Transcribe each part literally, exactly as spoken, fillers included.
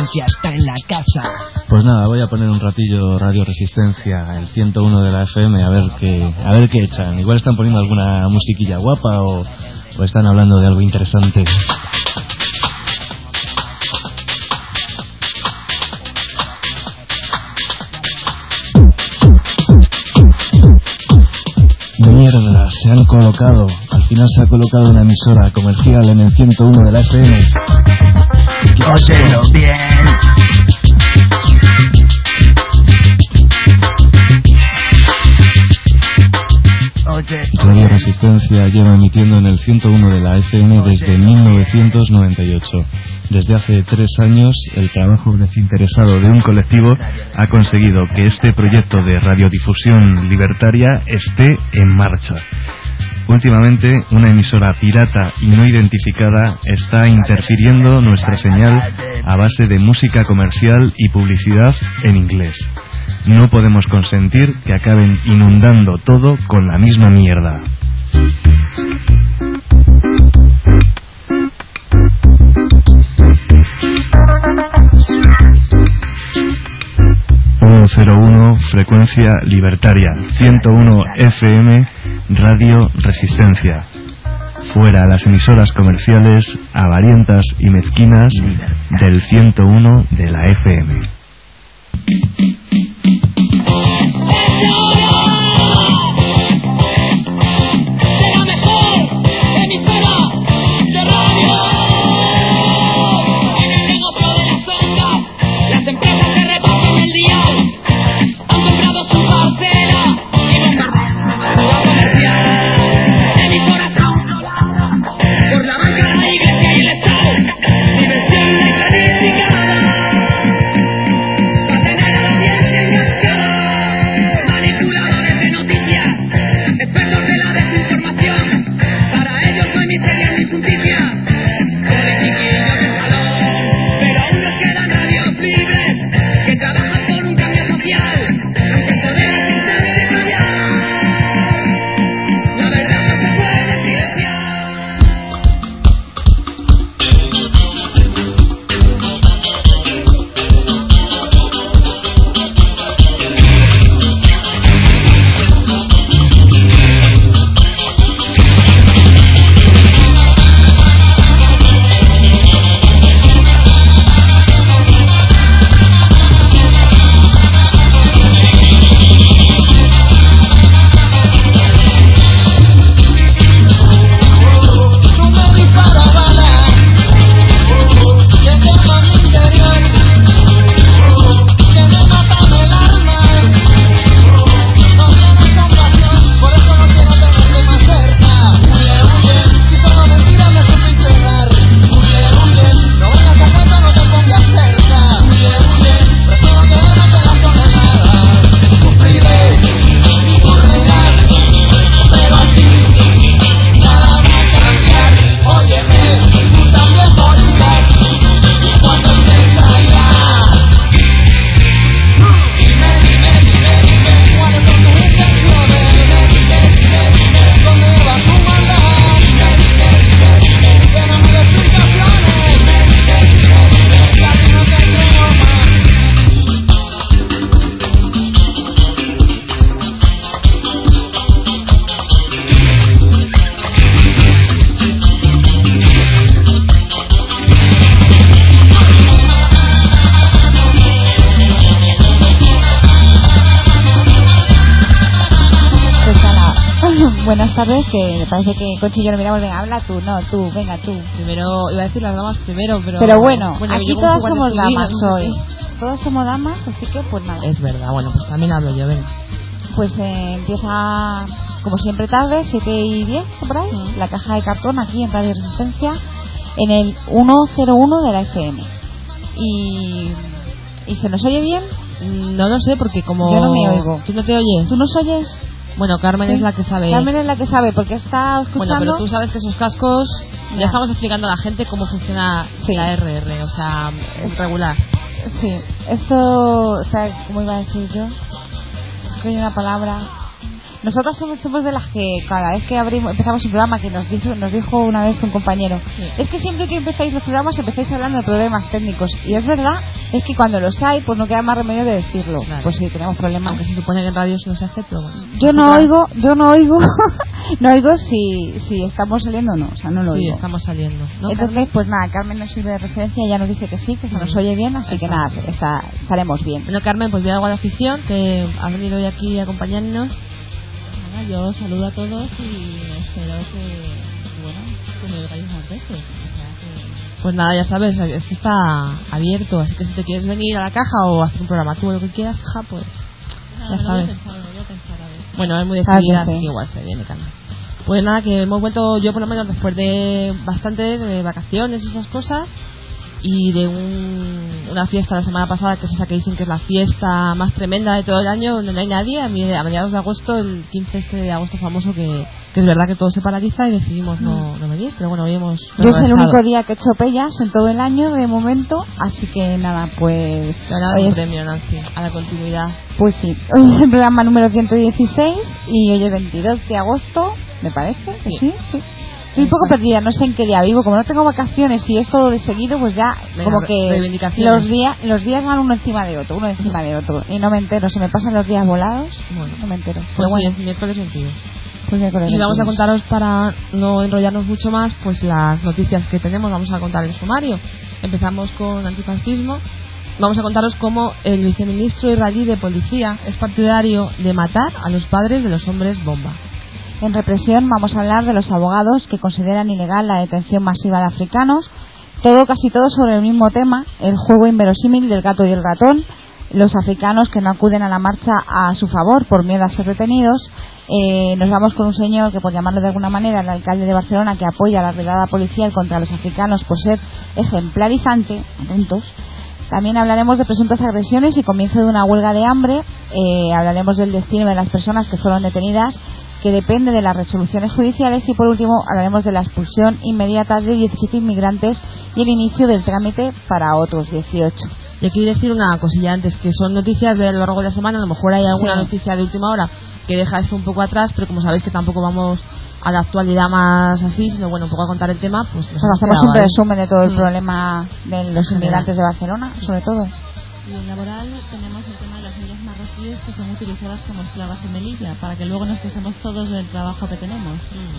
ya está en la casa. Pues nada, voy a poner un ratillo Radio Resistencia, el ciento uno de la F M, a ver qué, a ver qué echan. Igual están poniendo alguna musiquilla guapa o, o están hablando de algo interesante. Mierda, se han colocado. Al final se ha colocado una emisora comercial en el ciento uno de la F M. Óyelo bien. Radio Resistencia lleva emitiendo en el ciento uno de la F M desde mil novecientos noventa y ocho. Desde hace tres años, el trabajo desinteresado de un colectivo ha conseguido que este proyecto de radiodifusión libertaria esté en marcha. Últimamente, una emisora pirata y no identificada está interfiriendo nuestra señal a base de música comercial y publicidad en inglés. No podemos consentir que acaben inundando todo con la misma mierda. ciento uno, frecuencia libertaria. ciento uno F M, Radio Resistencia. Fuera las emisoras comerciales avarientas y mezquinas del ciento uno de la F M. Buenas tardes, que me parece que Conchi y yo no miramos. Venga, habla tú, no, tú, venga tú. Primero, iba a decir las damas primero, pero... Pero bueno, bueno aquí todas somos damas hoy. Todos somos damas, así que pues nada. Es verdad, bueno, pues también hablo yo, venga. Pues eh, empieza, como siempre tarde, siete y diez, por ahí, mm. la caja de cartón aquí en Radio Resistencia, en el ciento uno de la F M. Y... ¿Y se nos oye bien? No lo sé, porque como... Yo no me oigo. ¿Tú no te oyes? ¿Tú nos oyes? Bueno, Carmen sí. es la que sabe. Carmen es la que sabe, porque está escuchando... Bueno, pero tú sabes que esos cascos... Ya, ya estamos explicando a la gente cómo funciona sí. la R R, o sea, regular. Sí, esto... O sea, ¿cómo iba a decir yo? Es que hay una palabra... Nosotras somos, somos de las que cada vez que abrimos, empezamos un programa, que nos dijo, nos dijo una vez un compañero, sí. es que siempre que empezáis los programas empezáis hablando de problemas técnicos. Y es verdad, es que cuando los hay, pues no queda más remedio de decirlo. Claro. Pues sí, tenemos problemas. Aunque se supone que en radio no se hace, pero bueno. Yo no oigo, yo no oigo, no oigo si, si estamos saliendo o no, o sea, no lo sí, oigo. estamos saliendo. ¿No, Entonces, Carmen? pues nada, Carmen nos sirve de referencia, ella nos dice que sí, que se nos oye bien, así Exacto. que nada, está, estaremos bien. Bueno, Carmen, pues yo hago la afición, que ha venido hoy aquí a acompañarnos. Bueno, yo saludo a todos y espero que, bueno, que me oigáis más veces. O sea, que... Pues nada, ya sabes, esto está abierto, así que si te quieres venir a la caja o hacer un programa tú o lo que quieras, ja, pues no, ya no sabes. Lo voy a pensar, lo voy a pensar, a ver. Bueno, es muy decidida, así que igual se viene, Carmen. Pues nada, que hemos vuelto, yo por lo menos después de bastante de vacaciones y esas cosas, y de un, una fiesta la semana pasada, que es esa que dicen que es la fiesta más tremenda de todo el año, donde no hay nadie, a, mí, a mediados de agosto, el quince este de agosto famoso, que, que es verdad que todo se paraliza y decidimos no, no venir, pero bueno, hoy hemos... Yo es el único día que he hecho pellas en todo el año de momento, así que nada, pues... Ganado un premio, Nancy, a la continuidad. Pues sí, hoy es el programa número ciento dieciséis y hoy es veintidós de agosto, me parece, que sí, sí. sí. Estoy un poco perdida, no sé en qué día vivo, como no tengo vacaciones y es todo de seguido, pues ya Venga, como que los días los días van uno encima de otro, uno encima de otro y no me entero, se me pasan los días volados, bueno, no me entero. Pues Pero bueno, sí, es miércoles veintidós. Pues miércoles y vamos veintidós. a contaros, para no enrollarnos mucho más, pues las noticias que tenemos, vamos a contar el sumario. Empezamos con antifascismo. Vamos a contaros cómo el viceministro israelí de policía es partidario de matar a los padres de los hombres bomba. En represión vamos a hablar de los abogados que consideran ilegal la detención masiva de africanos. Todo, casi todo sobre el mismo tema, el juego inverosímil del gato y el ratón, los africanos que no acuden a la marcha a su favor por miedo a ser retenidos. Eh, nos vamos con un señor que, por llamarlo de alguna manera, el alcalde de Barcelona, que apoya la redada policial contra los africanos por ser ejemplarizante. Atentos. También hablaremos de presuntas agresiones y comienzo de una huelga de hambre. Eh, hablaremos del destino de las personas que fueron detenidas, que depende de las resoluciones judiciales, y por último hablaremos de la expulsión inmediata de diecisiete inmigrantes y el inicio del trámite para otros dieciocho. Y aquí decir una cosilla antes, que son noticias de a lo largo de la semana, a lo mejor hay alguna sí. noticia de última hora que deja esto un poco atrás, pero como sabéis que tampoco vamos a la actualidad más así, sino bueno, un poco a contar el tema, pues nos pues hacemos un ahí. resumen de todo el mm. problema de los inmigrantes de Barcelona, sobre todo. Y en laboral tenemos el tema de las niñas marroquíes que son utilizadas como esclavas en Melilla, para que luego nos quejemos todos del trabajo que tenemos.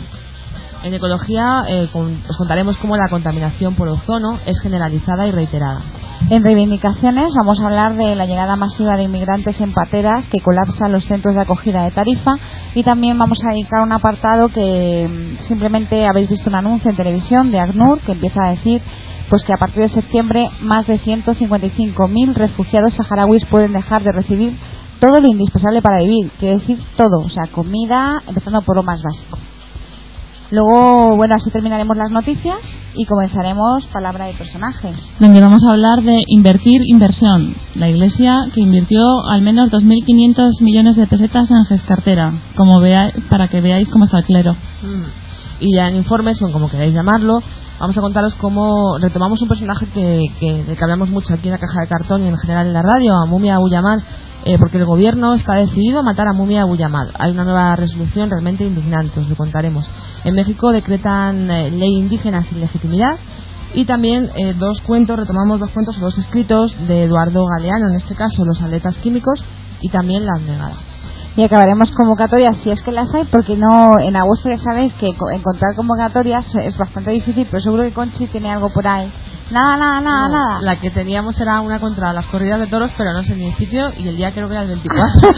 Mm. En ecología eh, con, os contaremos cómo la contaminación por ozono es generalizada y reiterada. En reivindicaciones vamos a hablar de la llegada masiva de inmigrantes en pateras que colapsan los centros de acogida de Tarifa, y también vamos a dedicar un apartado que simplemente habéis visto un anuncio en televisión de ACNUR que empieza a decir pues que a partir de septiembre más de ciento cincuenta y cinco mil refugiados saharauis pueden dejar de recibir todo lo indispensable para vivir, quiere decir todo, o sea, comida, empezando por lo más básico. Luego, bueno, así terminaremos las noticias y comenzaremos palabra de personajes. Donde vamos a hablar de invertir inversión. La Iglesia que invirtió al menos dos mil quinientos millones de pesetas en Gescartera, como vea, para que veáis cómo está el clero. Mm. Y ya en informes, o como queráis llamarlo, vamos a contaros cómo retomamos un personaje que, que, del que hablamos mucho aquí en la Caja de Cartón y en general en la radio, a Mumia Abu Jamal, eh, porque el gobierno está decidido a matar a Mumia Abu Jamal. Hay una nueva resolución realmente indignante, os lo contaremos. En México decretan eh, ley indígena sin legitimidad. Y también eh, dos cuentos, retomamos dos cuentos, dos escritos de Eduardo Galeano, en este caso Los atletas químicos y también La abnegada. Y acabaremos convocatorias si es que las hay, porque no en agosto ya sabéis que encontrar convocatorias es bastante difícil, pero seguro que Conchi tiene algo por ahí. Nada, nada, nada, no, nada. La que teníamos era una contra las corridas de toros, pero no sé ni el sitio, y el día creo que era el veinticuatro.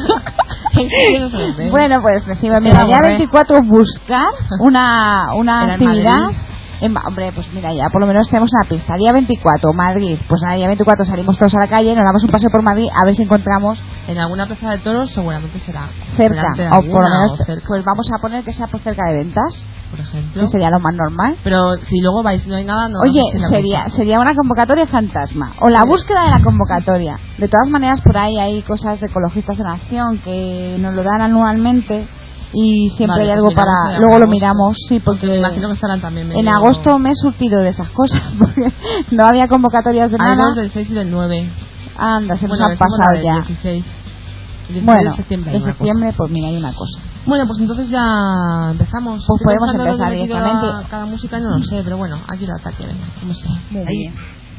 Bueno, pues decimos, mira, el día veinticuatro buscar una, una actividad. En, hombre, pues mira, ya por lo menos tenemos una pista. Día veinticuatro, Madrid. Pues nada, día veinticuatro salimos todos a la calle, nos damos un paseo por Madrid a ver si encontramos. En alguna plaza de toros seguramente será cerca, o alguna, por lo menos. O cerca. Pues vamos a poner que sea por cerca de ventas, por ejemplo. Que sería lo más normal. Pero si luego vais y no hay nada, no. Oye, no sería sería una convocatoria fantasma. O la búsqueda de la convocatoria. De todas maneras, por ahí hay cosas de Ecologistas en Acción que nos lo dan anualmente. Y siempre vale, hay algo pues para... Luego lo miramos, sí, porque... porque me imagino que estarán también medio... En agosto me he surtido de esas cosas, porque no había convocatorias de hay nada. Hay dos del seis y del nueve. Anda, se bueno, nos han pasado ya. dieciséis. Bueno, de septiembre, de septiembre, pues mira, hay una cosa. Bueno, pues entonces ya empezamos. Pues Estoy podemos pensando empezar dónde he metido directamente. a cada música no lo sé, pero bueno, aquí el ataque, venga, como sea. Muy bien.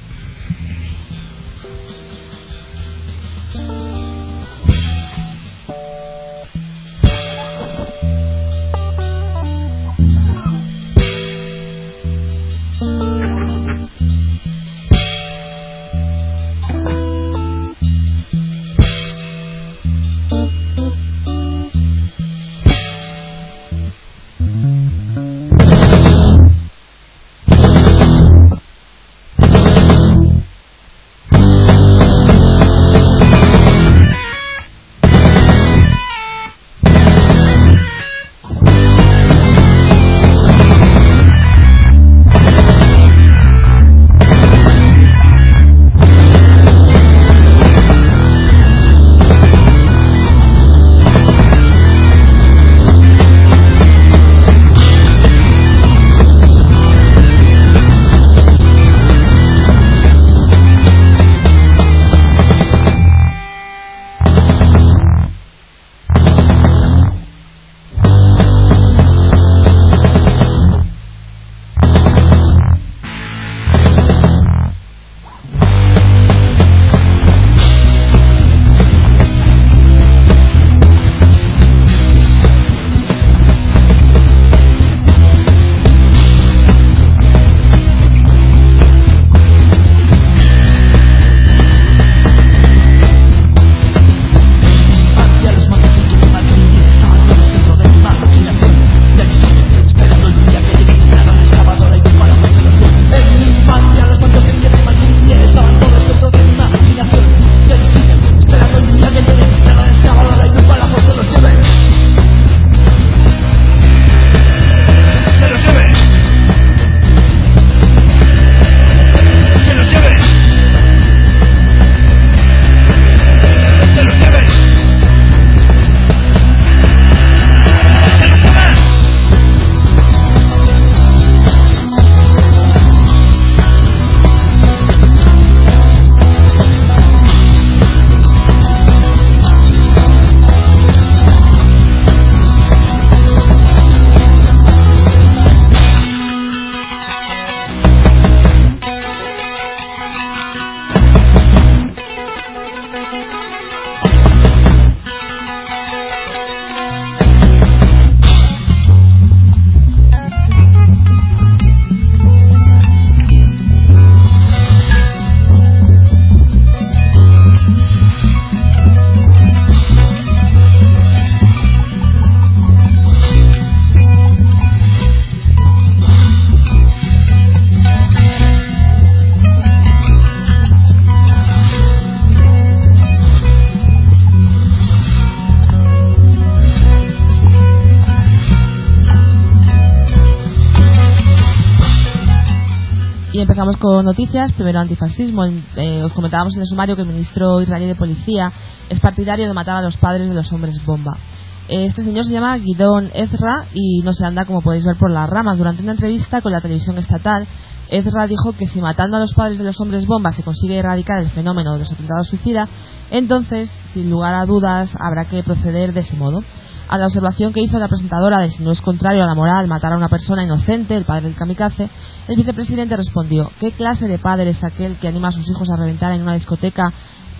Empezamos con noticias. Primero, antifascismo. Eh, os comentábamos en el sumario que el ministro israelí de Policía es partidario de matar a los padres de los hombres bomba. Eh, este señor se llama Gidon Ezra y no se anda, como podéis ver, por las ramas. Durante una entrevista con la televisión estatal, Ezra dijo que si matando a los padres de los hombres bomba se consigue erradicar el fenómeno de los atentados suicidas, entonces, sin lugar a dudas, habrá que proceder de ese modo. A la observación que hizo la presentadora de si no es contrario a la moral matar a una persona inocente, el padre del kamikaze, el vicepresidente respondió: ¿qué clase de padre es aquel que anima a sus hijos a reventar en una discoteca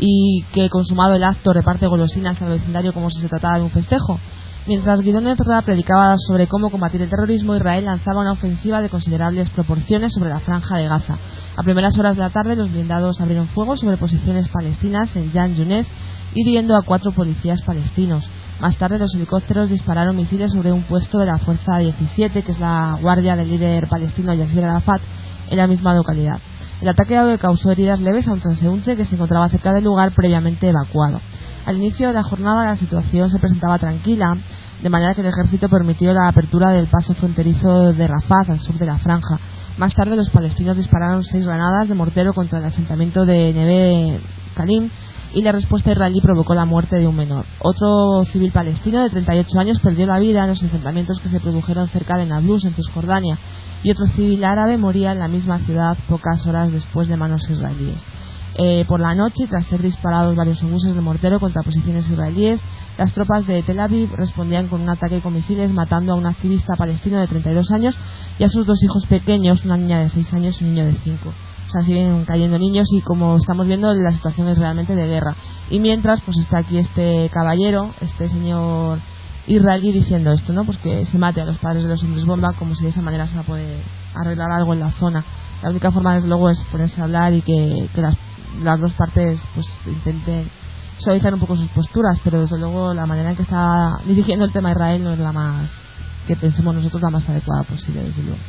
y que, consumado el acto, reparte golosinas al vecindario como si se tratara de un festejo? Mientras Gidon Ezra predicaba sobre cómo combatir el terrorismo, Israel lanzaba una ofensiva de considerables proporciones sobre la franja de Gaza. A primeras horas de la tarde, los blindados abrieron fuego sobre posiciones palestinas en Yan Yunes, hiriendo a cuatro policías palestinos. Más tarde, los helicópteros dispararon misiles sobre un puesto de la Fuerza diecisiete, que es la guardia del líder palestino Yasser Arafat, en la misma localidad. El ataque causó heridas leves a un transeúnte que se encontraba cerca del lugar previamente evacuado. Al inicio de la jornada, la situación se presentaba tranquila, de manera que el ejército permitió la apertura del paso fronterizo de Rafah al sur de la franja. Más tarde, los palestinos dispararon seis granadas de mortero contra el asentamiento de Neve Kalim y la respuesta israelí provocó la muerte de un menor. Otro civil palestino de treinta y ocho años perdió la vida en los enfrentamientos que se produjeron cerca de Nablus, en Cisjordania, y otro civil árabe moría en la misma ciudad pocas horas después de manos israelíes. Eh, por la noche, tras ser disparados varios obuses de mortero contra posiciones israelíes, las tropas de Tel Aviv respondían con un ataque con misiles, matando a un activista palestino de treinta y dos años y a sus dos hijos pequeños, una niña de seis años y un niño de cinco. O sea, siguen cayendo niños y, como estamos viendo, la situación es realmente de guerra. Y mientras, pues está aquí este caballero, este señor israelí, diciendo esto, ¿no? Pues que se mate a los padres de los hombres bomba, como si de esa manera se va a poder arreglar algo en la zona. La única forma, desde luego, es ponerse a hablar y que, que las las dos partes pues intenten suavizar un poco sus posturas, pero desde luego la manera en que está dirigiendo el tema de Israel no es la más, que pensemos nosotros, la más adecuada posible, desde luego.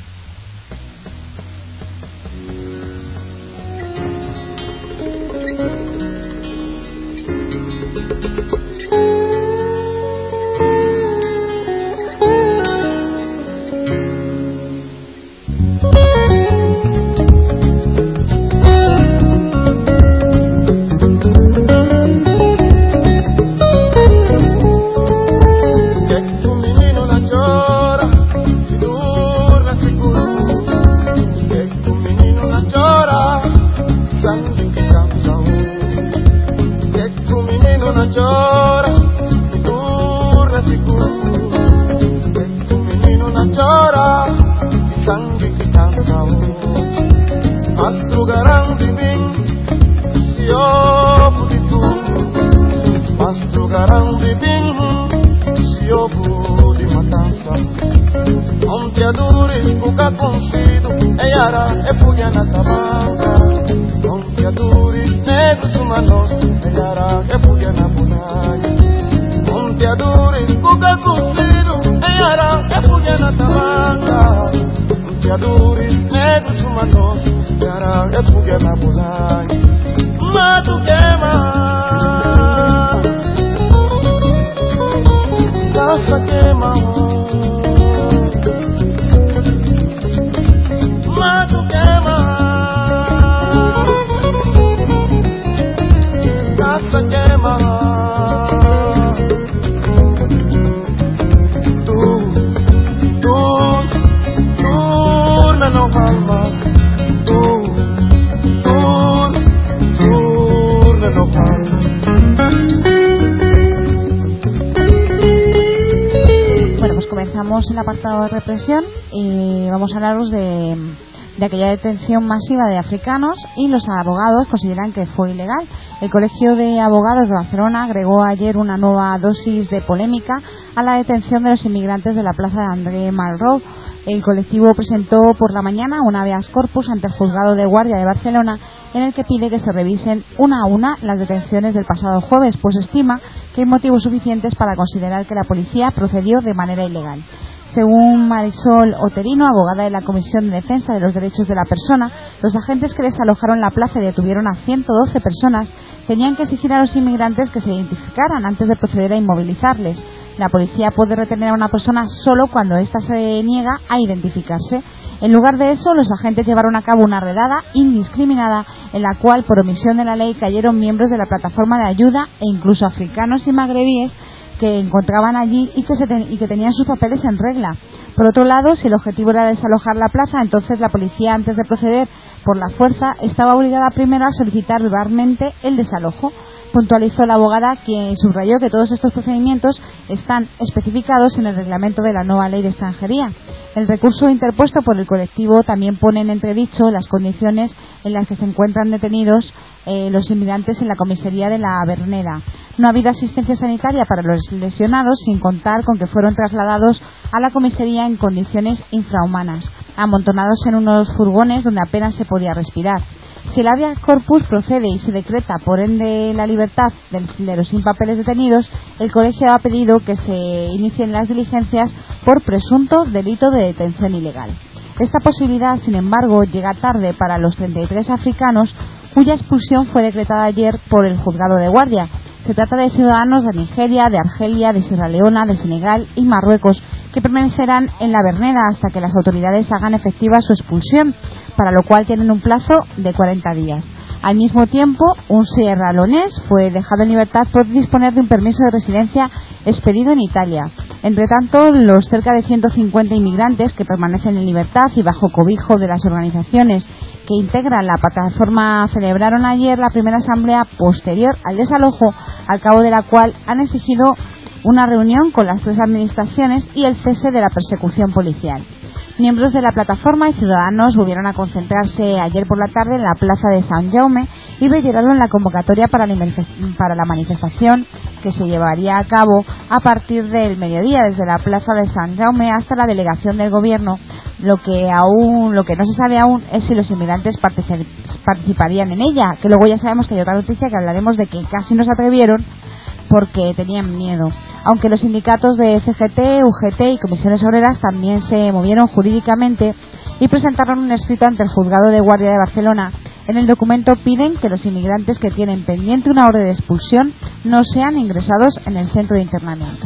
En el apartado de represión y vamos a hablaros de, de aquella detención masiva de africanos, y los abogados consideran que fue ilegal. El Colegio de Abogados de Barcelona agregó ayer una nueva dosis de polémica a la detención de los inmigrantes de la plaza de André Malraux. El colectivo presentó por la mañana un habeas corpus ante el Juzgado de Guardia de Barcelona, en el que pide que se revisen una a una las detenciones del pasado jueves, pues estima que hay motivos suficientes para considerar que la policía procedió de manera ilegal. Según Marisol Oterino, abogada de la Comisión de Defensa de los Derechos de la Persona, los agentes que desalojaron la plaza y detuvieron a ciento doce personas tenían que exigir a los inmigrantes que se identificaran antes de proceder a inmovilizarles. La policía puede retener a una persona solo cuando ésta se niega a identificarse. En lugar de eso, los agentes llevaron a cabo una redada indiscriminada en la cual, por omisión de la ley, cayeron miembros de la plataforma de ayuda e incluso africanos y magrebíes que encontraban allí y que, se ten- y que tenían sus papeles en regla. Por otro lado, si el objetivo era desalojar la plaza, entonces la policía, antes de proceder por la fuerza, estaba obligada primero a solicitar verbalmente el desalojo. Puntualizó la abogada, quien subrayó que todos estos procedimientos están especificados en el reglamento de la nueva ley de extranjería. El recurso interpuesto por el colectivo también pone en entredicho las condiciones en las que se encuentran detenidos eh, los inmigrantes en la comisaría de la Verneda. No ha habido asistencia sanitaria para los lesionados, sin contar con que fueron trasladados a la comisaría en condiciones infrahumanas, amontonados en unos furgones donde apenas se podía respirar. Si el habeas corpus procede y se decreta por ende la libertad de los sin papeles detenidos, el colegio ha pedido que se inicien las diligencias por presunto delito de detención ilegal. Esta posibilidad, sin embargo, llega tarde para los treinta y tres africanos cuya expulsión fue decretada ayer por el juzgado de guardia. Se trata de ciudadanos de Nigeria, de Argelia, de Sierra Leona, de Senegal y Marruecos, que permanecerán en la Verneda hasta que las autoridades hagan efectiva su expulsión, para lo cual tienen un plazo de cuarenta días. Al mismo tiempo, un sierraleonés fue dejado en libertad por disponer de un permiso de residencia expedido en Italia. Entre tanto, los cerca de ciento cincuenta inmigrantes que permanecen en libertad y bajo cobijo de las organizaciones que integran la plataforma celebraron ayer la primera asamblea posterior al desalojo, al cabo de la cual han exigido una reunión con las tres administraciones y el cese de la persecución policial. Miembros de la plataforma y ciudadanos volvieron a concentrarse ayer por la tarde en la plaza de Sant Jaume y reiteraron la convocatoria para la manifestación que se llevaría a cabo a partir del mediodía desde la plaza de Sant Jaume hasta la delegación del gobierno. Lo que aún, lo que no se sabe aún es si los inmigrantes participarían en ella, que luego ya sabemos que hay otra noticia que hablaremos de que casi no se atrevieron porque tenían miedo. Aunque los sindicatos de C G T, U G T y comisiones obreras también se movieron jurídicamente y presentaron un escrito ante el Juzgado de Guardia de Barcelona. En el documento piden que los inmigrantes que tienen pendiente una orden de expulsión no sean ingresados en el centro de internamiento.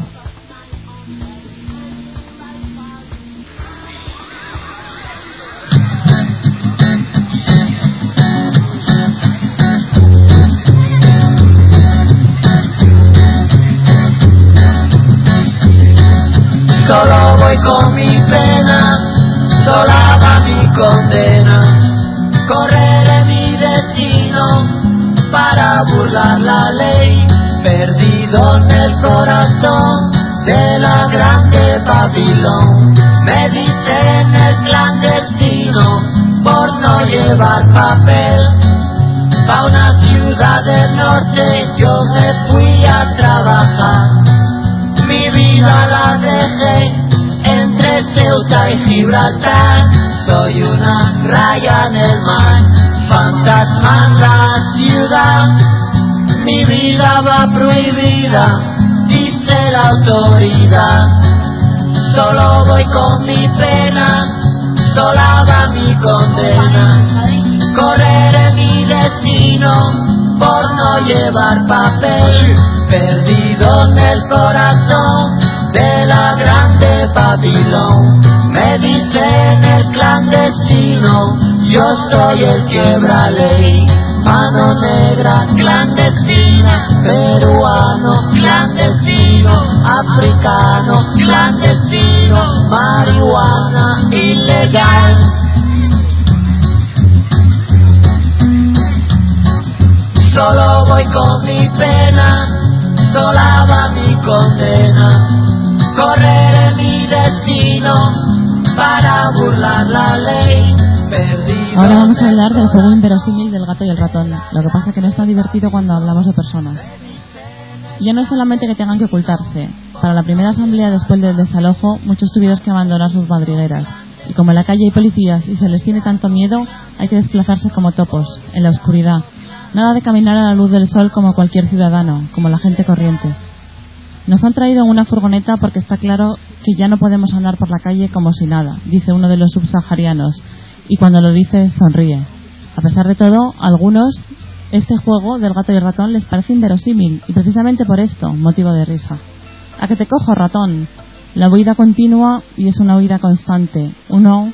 Solo voy con mi pena, sola va mi condena. Correré mi destino para burlar la ley, perdido en el corazón de la grande Babilón. Me dicen el clandestino por no llevar papel. Pa' una ciudad del norte yo me fui a trabajar. Mi vida la dejé entre Ceuta y Gibraltar. Soy una raya en el mar, fantasma en la ciudad. Mi vida va prohibida, dice la autoridad. Solo voy con mi pena, sola va mi condena. Correré mi destino por no llevar papel, perdido en el corazón de la grande Babilón. Me dicen el clandestino, yo soy el quiebra ley. Mano negra clandestina, peruano clandestino, africano clandestino, marihuana ilegal. Solo voy con mi pena, sola va mi condena. Correré mi destino para burlar la ley. Perdido. Ahora vamos a hablar del juego inverosímil del gato y el ratón. Lo que pasa es que no está divertido cuando hablamos de personas. Ya no es solamente que tengan que ocultarse. Para la primera asamblea después del desalojo, muchos tuvieron que abandonar sus madrigueras. Y como en la calle hay policías y se les tiene tanto miedo, hay que desplazarse como topos, en la oscuridad. Nada de caminar a la luz del sol como cualquier ciudadano, como la gente corriente. Nos han traído en una furgoneta porque está claro que ya no podemos andar por la calle como si nada, dice uno de los subsaharianos, y cuando lo dice sonríe. A pesar de todo, a algunos este juego del gato y el ratón les parece inverosímil, y precisamente por esto, motivo de risa. ¿A que te cojo, ratón? La huida continua y es una huida constante. Uno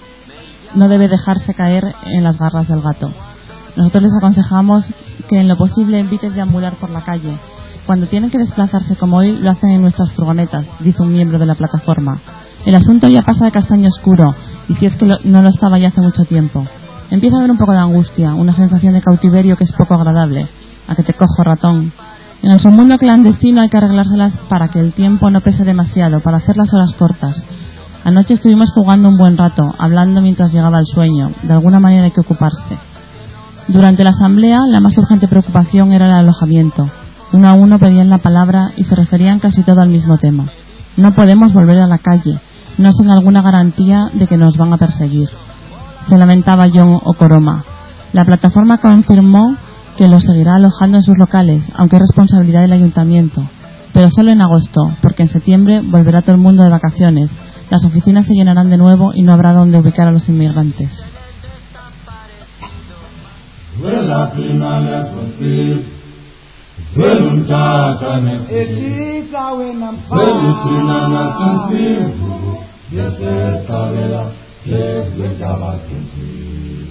no debe dejarse caer en las garras del gato. Nosotros les aconsejamos que en lo posible eviten deambular por la calle. Cuando tienen que desplazarse como hoy, lo hacen en nuestras furgonetas, dice un miembro de la plataforma. El asunto ya pasa de castaño oscuro, y si es que lo, no lo estaba ya hace mucho tiempo. Empieza a haber un poco de angustia, una sensación de cautiverio que es poco agradable. ¿A que te cojo, ratón? En el submundo clandestino hay que arreglárselas para que el tiempo no pese demasiado, para hacer las horas cortas. Anoche estuvimos jugando un buen rato, hablando mientras llegaba el sueño. De alguna manera hay que ocuparse. Durante la asamblea, la más urgente preocupación era el alojamiento. Uno a uno pedían la palabra y se referían casi todo al mismo tema. No podemos volver a la calle, no sin alguna garantía de que nos van a perseguir. Se lamentaba John Okoroma. La plataforma confirmó que los seguirá alojando en sus locales, aunque es responsabilidad del ayuntamiento. Pero solo en agosto, porque en septiembre volverá todo el mundo de vacaciones. Las oficinas se llenarán de nuevo y no habrá donde ubicar a los inmigrantes. Vuela prima le confis, vuela un tata ne confis, vuela prima le confis, desde cabela, desde cabas confis.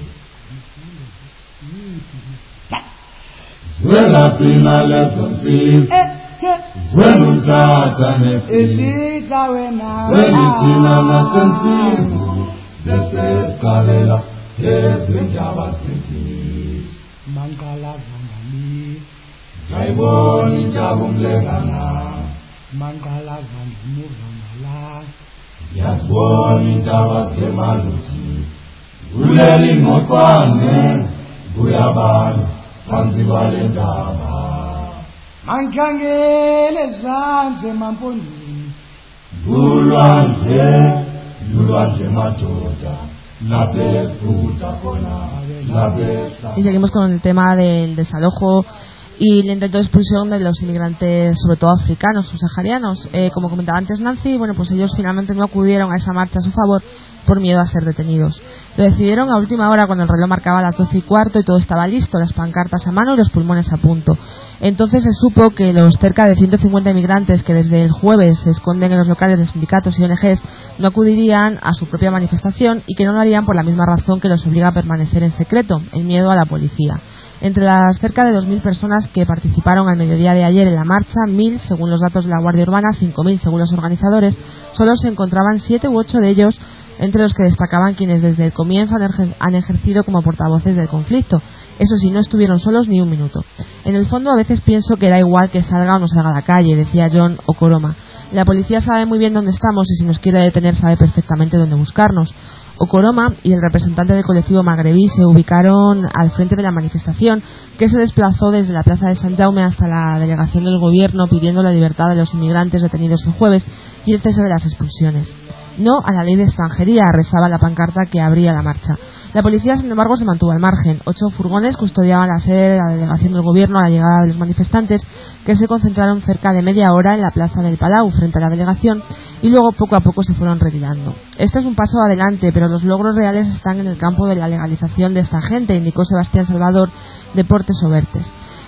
Vuela prima le confis, vuela un tata ne confis, vuela prima le confis, desde cabela, ezwentaba sentisi Mangala Zangani, ngayibona intaba umlengana Mangala Zangani, Mangala, ngiyazibona intaba semaluthi kuleli ngotwane kuyabana phansi kwale ntaba Mangangele Zanze Mampondini, kulwandle lulwandle madoda laphezuta khona laphezuta. Y seguimos con el tema del desalojo y el intento de expulsión de los inmigrantes, sobre todo africanos, subsaharianos. Eh, como comentaba antes Nancy, bueno, pues ellos finalmente no acudieron a esa marcha a su favor por miedo a ser detenidos. Lo decidieron a última hora cuando el reloj marcaba las doce y cuarto y todo estaba listo, las pancartas a mano y los pulmones a punto. Entonces se supo que los cerca de ciento cincuenta inmigrantes que desde el jueves se esconden en los locales de sindicatos y O N Ges no acudirían a su propia manifestación y que no lo harían por la misma razón que los obliga a permanecer en secreto, el miedo a la policía. Entre las cerca de dos mil personas que participaron al mediodía de ayer en la marcha, mil según los datos de la Guardia Urbana, cinco mil según los organizadores, solo se encontraban siete u ocho de ellos, entre los que destacaban quienes desde el comienzo han ejercido como portavoces del conflicto. Eso sí, no estuvieron solos ni un minuto. En el fondo, a veces pienso que da igual que salga o no salga a la calle, decía John Okoroma. La policía sabe muy bien dónde estamos y si nos quiere detener sabe perfectamente dónde buscarnos. Okoroma y el representante del colectivo magrebí se ubicaron al frente de la manifestación, que se desplazó desde la plaza de San Jaume hasta la delegación del gobierno pidiendo la libertad de los inmigrantes detenidos el jueves y el cese de las expulsiones. No a la ley de extranjería, rezaba la pancarta que abría la marcha. La policía, sin embargo, se mantuvo al margen. Ocho furgones custodiaban la sede de la delegación del gobierno a la llegada de los manifestantes, que se concentraron cerca de media hora en la plaza del Palau, frente a la delegación, y luego poco a poco se fueron retirando. Este es un paso adelante, pero los logros reales están en el campo de la legalización de esta gente, indicó Sebastián Salvador, de Portes Obertes.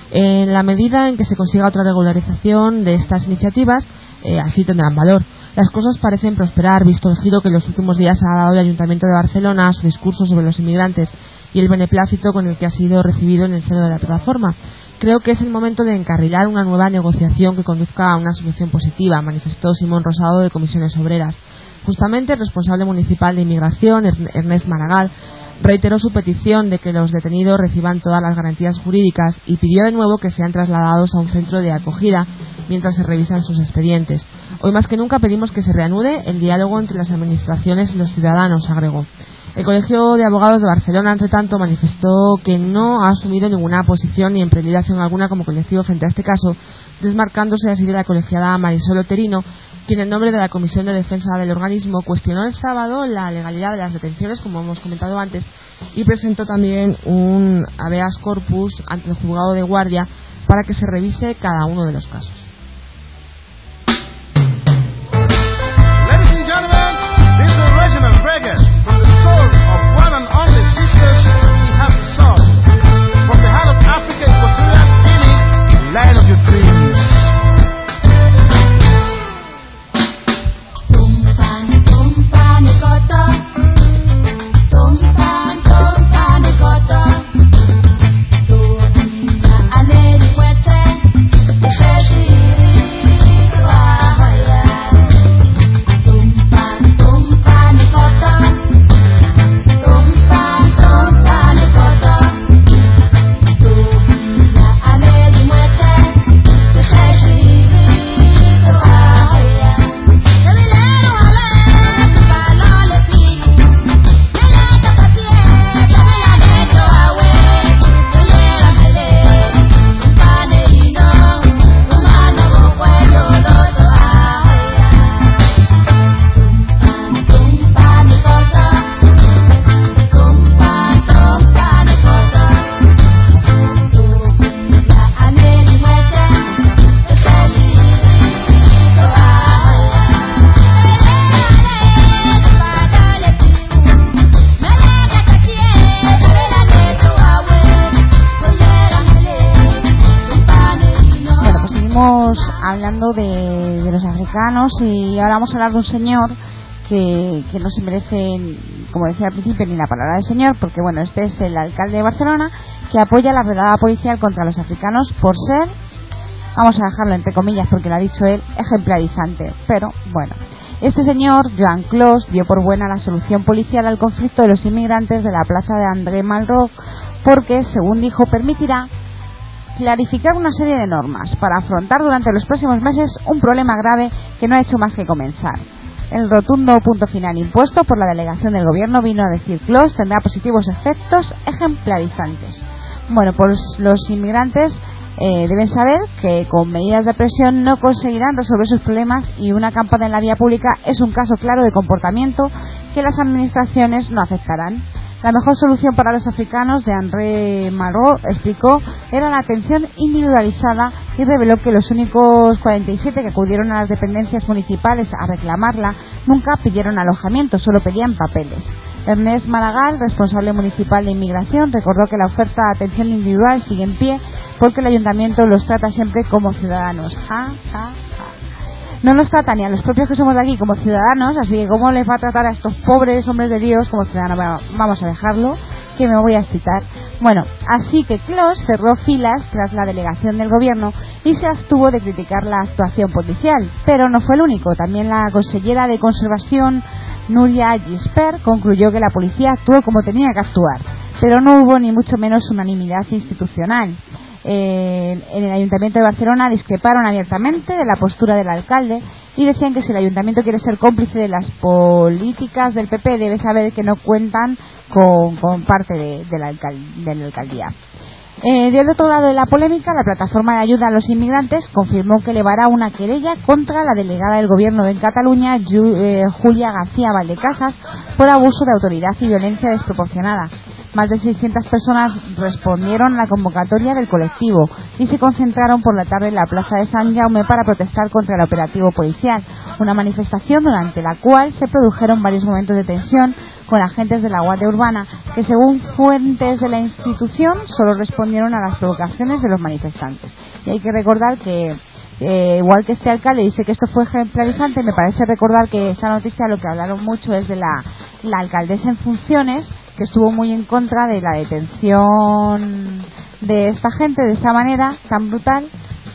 En la medida en que se consiga otra regularización de estas iniciativas, eh, así tendrán valor. Las cosas parecen prosperar, visto el giro que en los últimos días ha dado el Ayuntamiento de Barcelona a su discurso sobre los inmigrantes y el beneplácito con el que ha sido recibido en el seno de la plataforma. Creo que es el momento de encarrilar una nueva negociación que conduzca a una solución positiva, manifestó Simón Rosado de Comisiones Obreras. Justamente el responsable municipal de inmigración, Ernest Maragall, reiteró su petición de que los detenidos reciban todas las garantías jurídicas y pidió de nuevo que sean trasladados a un centro de acogida mientras se revisan sus expedientes. Hoy más que nunca pedimos que se reanude el diálogo entre las administraciones y los ciudadanos, agregó. El Colegio de Abogados de Barcelona, entre tanto, manifestó que no ha asumido ninguna posición ni emprendido acción alguna como colectivo frente a este caso, desmarcándose así de la colegiada Marisol Oterino, quien en nombre de la Comisión de Defensa del organismo cuestionó el sábado la legalidad de las detenciones, como hemos comentado antes, y presentó también un habeas corpus ante el juzgado de guardia para que se revise cada uno de los casos. Ladies and gentlemen, this is original reggae from the soul of one and only sisters we have to solve. From the heart of Africa, Equatorial Guinea, land of your dreams. Hablando de, de los africanos, y ahora vamos a hablar de un señor que, que no se merece, como decía al principio, ni la palabra del señor, porque bueno, este es el alcalde de Barcelona, que apoya la redada policial contra los africanos por ser, vamos a dejarlo entre comillas porque lo ha dicho él, ejemplarizante. Pero bueno, Este señor, Joan Clos, dio por buena la solución policial al conflicto de los inmigrantes de la plaza de André Malraux porque, según dijo, permitirá clarificar una serie de normas para afrontar durante los próximos meses un problema grave que no ha hecho más que comenzar. El rotundo punto final impuesto por la delegación del gobierno, vino a decir Clos, tendrá positivos efectos ejemplarizantes. Bueno, pues los inmigrantes eh, deben saber que con medidas de presión no conseguirán resolver sus problemas, y una acampada en la vía pública es un caso claro de comportamiento que las administraciones no aceptarán. La mejor solución para los africanos, de André Malraux explicó, era la atención individualizada, y reveló que los únicos cuarenta y siete que acudieron a las dependencias municipales a reclamarla nunca pidieron alojamiento, solo pedían papeles. Ernest Maragall, responsable municipal de inmigración, recordó que la oferta de atención individual sigue en pie porque el ayuntamiento los trata siempre como ciudadanos. Ja, ja, ja. No nos trata ni a los propios que somos de aquí como ciudadanos, así que ¿cómo les va a tratar a estos pobres hombres de Dios como ciudadanos? Bueno, vamos a dejarlo, que me voy a excitar. Bueno, así que Clos cerró filas tras la delegación del gobierno y se abstuvo de criticar la actuación policial, pero no fue el único. También la consellera de Conservación, Núria Gispert, concluyó que la policía actuó como tenía que actuar, pero no hubo ni mucho menos unanimidad institucional. Eh, en el Ayuntamiento de Barcelona discreparon abiertamente de la postura del alcalde y decían que si el Ayuntamiento quiere ser cómplice de las políticas del P P, debe saber que no cuentan con, con parte de, de, la, alcal, de la alcaldía. Eh, del otro lado de la polémica, la plataforma de ayuda a los inmigrantes confirmó que elevará una querella contra la delegada del gobierno de Cataluña, Ju, eh, Julia García Valdecasas, por abuso de autoridad y violencia desproporcionada. Más de seiscientas personas respondieron a la convocatoria del colectivo y se concentraron por la tarde en la plaza de San Jaume para protestar contra el operativo policial, una manifestación durante la cual se produjeron varios momentos de tensión con agentes de la Guardia Urbana, que según fuentes de la institución solo respondieron a las provocaciones de los manifestantes. Y hay que recordar que Eh, igual que este alcalde dice que esto fue ejemplarizante, me parece recordar que esta noticia lo que hablaron mucho es de la, la alcaldesa en funciones, que estuvo muy en contra de la detención de esta gente de esa manera tan brutal.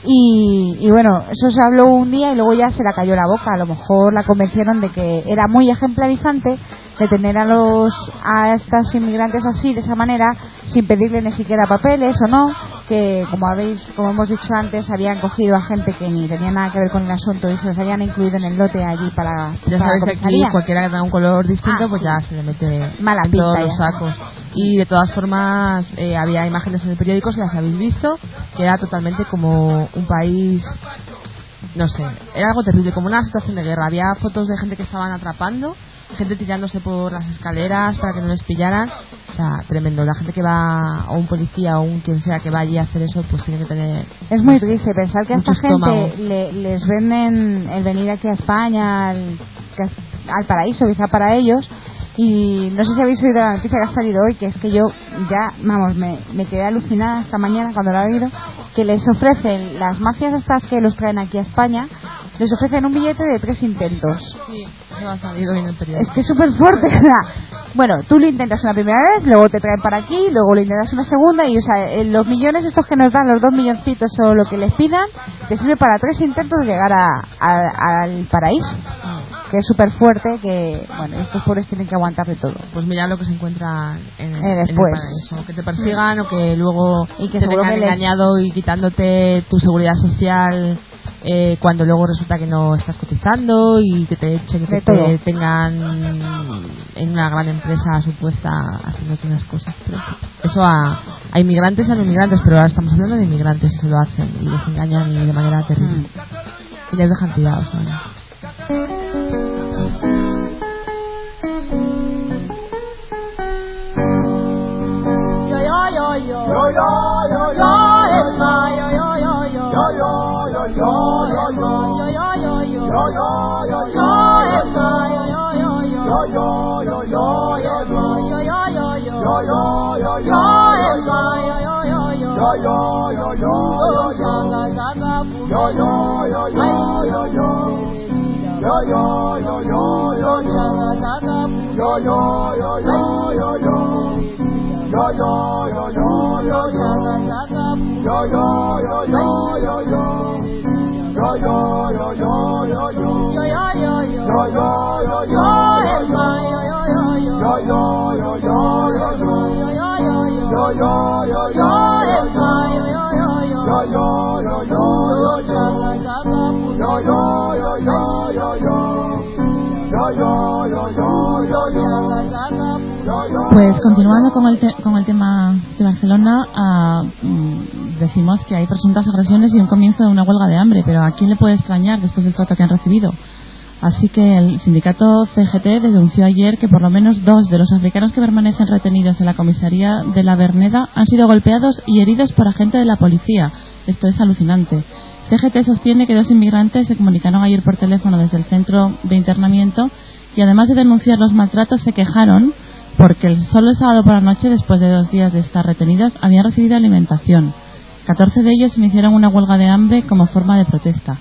Y, y bueno, eso se habló un día y luego ya se la cayó la boca. A lo mejor la convencieron de que era muy ejemplarizante detener a los a estos inmigrantes así, de esa manera, sin pedirle ni siquiera papeles o no, que como habéis como hemos dicho antes, habían cogido a gente que ni tenía nada que ver con el asunto y se los habían incluido en el lote allí para ya para sabes que aquí cualquiera que tenga un color distinto, ah, pues ya se le mete mala en pinta todos ya. Los sacos. Y de todas formas eh, había imágenes en el periódico, si las habéis visto, que era totalmente como un país, no sé, era algo terrible, como una situación de guerra. Había fotos de gente que estaban atrapando, gente tirándose por las escaleras para que no les pillaran. O sea, tremendo. La gente que va, o un policía o un quien sea que va allí a hacer eso, pues tiene que tener... Es muy triste pensar que a esta estómago. gente le, les venden el venir aquí a España, al, al paraíso quizá para ellos. Y no sé si habéis oído la noticia que ha salido hoy, que es que yo ya, vamos, me, me quedé alucinada esta mañana cuando lo he oído, que les ofrecen, las mafias estas que los traen aquí a España, les ofrecen un billete de tres intentos. Sí, eso ha salido en el periódico. Es que es súper fuerte, ¿verdad? Bueno, tú lo intentas una primera vez, luego te traen para aquí, luego lo intentas una segunda y, o sea, los millones estos que nos dan, los dos milloncitos o lo que les pidan, te sirve para tres intentos de llegar a, a, al paraíso. Que es súper fuerte, que bueno, estos pobres tienen que aguantar de todo. Pues mira lo que se encuentra en, eh, después. en el paraíso, que te persigan o que luego y que te tengan engañado les... y quitándote tu seguridad social eh, cuando luego resulta que no estás cotizando y que te echen y que te tengan en una gran empresa supuesta haciendo unas cosas. Pero eso a, a inmigrantes y a no inmigrantes, pero ahora estamos hablando de inmigrantes y se lo hacen y les engañan y de manera terrible. Mm. Y les dejan tirados, ¿no? Pues continuando con el, te- con el tema de Barcelona, ah, mm, decimos que hay presuntas agresiones y un comienzo de una huelga de hambre, pero ¿a quién le puede extrañar después del trato que han recibido? Así que el sindicato C G T denunció ayer que por lo menos dos de los africanos que permanecen retenidos en la comisaría de la Verneda han sido golpeados y heridos por agentes de la policía. Esto es alucinante. C G T sostiene que dos inmigrantes se comunicaron ayer por teléfono desde el centro de internamiento y además de denunciar los maltratos se quejaron porque el, solo el sábado por la noche, después de dos días de estar retenidos, habían recibido alimentación. catorce de ellos iniciaron una huelga de hambre como forma de protesta.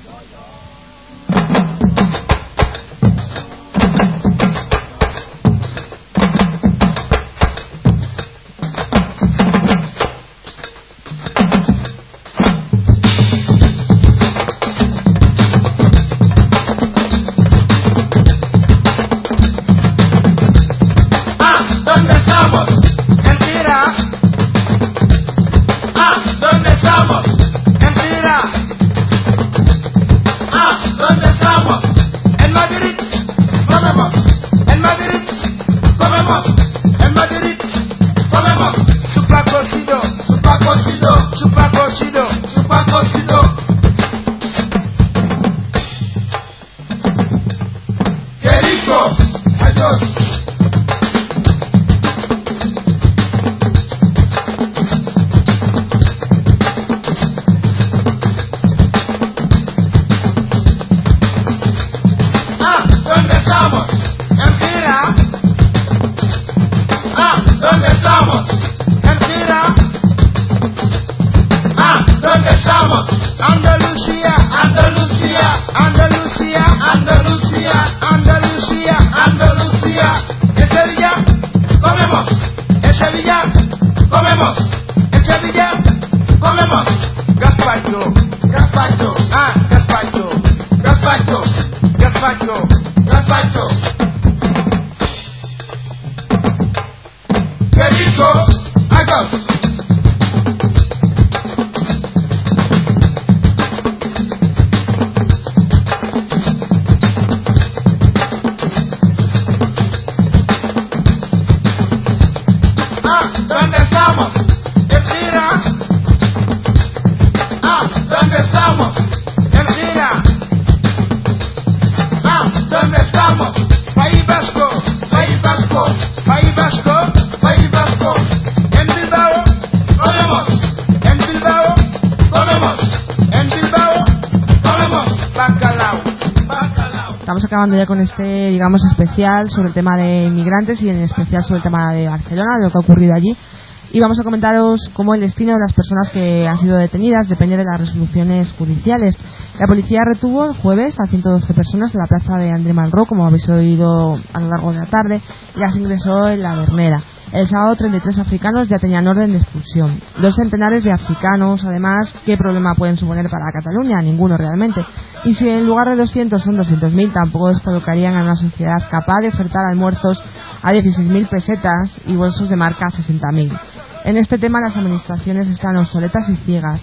Acabando ya con este, digamos, especial sobre el tema de inmigrantes y en especial sobre el tema de Barcelona, de lo que ha ocurrido allí. Y vamos a comentaros cómo el destino de las personas que han sido detenidas depende de las resoluciones judiciales. La policía retuvo el jueves a ciento doce personas en la plaza de André Malraux, como habéis oído a lo largo de la tarde, y las ingresó en la Verneda. El sábado treinta y tres africanos ya tenían orden de expulsión. Dos centenares de africanos, además, ¿qué problema pueden suponer para Cataluña? Ninguno realmente. Y si en lugar de doscientos son doscientos mil, tampoco descolocarían a una sociedad capaz de ofertar almuerzos a dieciséis mil pesetas y bolsos de marca a sesenta mil. En este tema las administraciones están obsoletas y ciegas.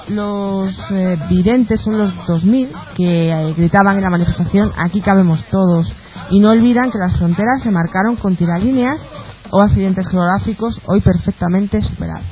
Los eh, videntes son los dos mil que eh, gritaban en la manifestación "aquí cabemos todos", y no olvidan que las fronteras se marcaron con tiralíneas o accidentes geográficos hoy perfectamente superables.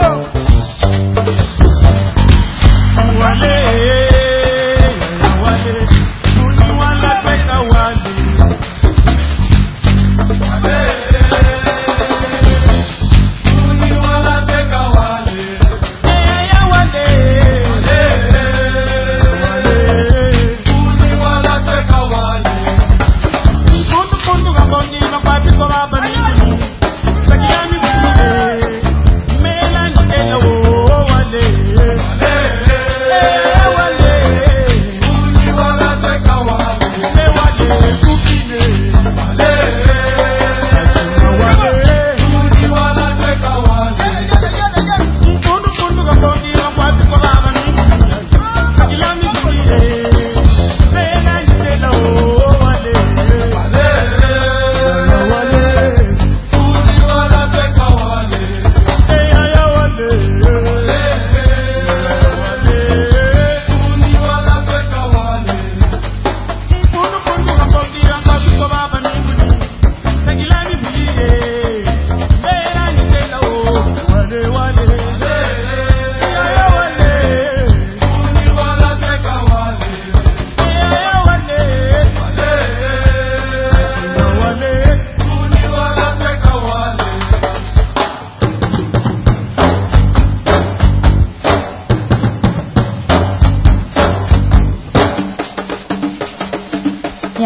Wale,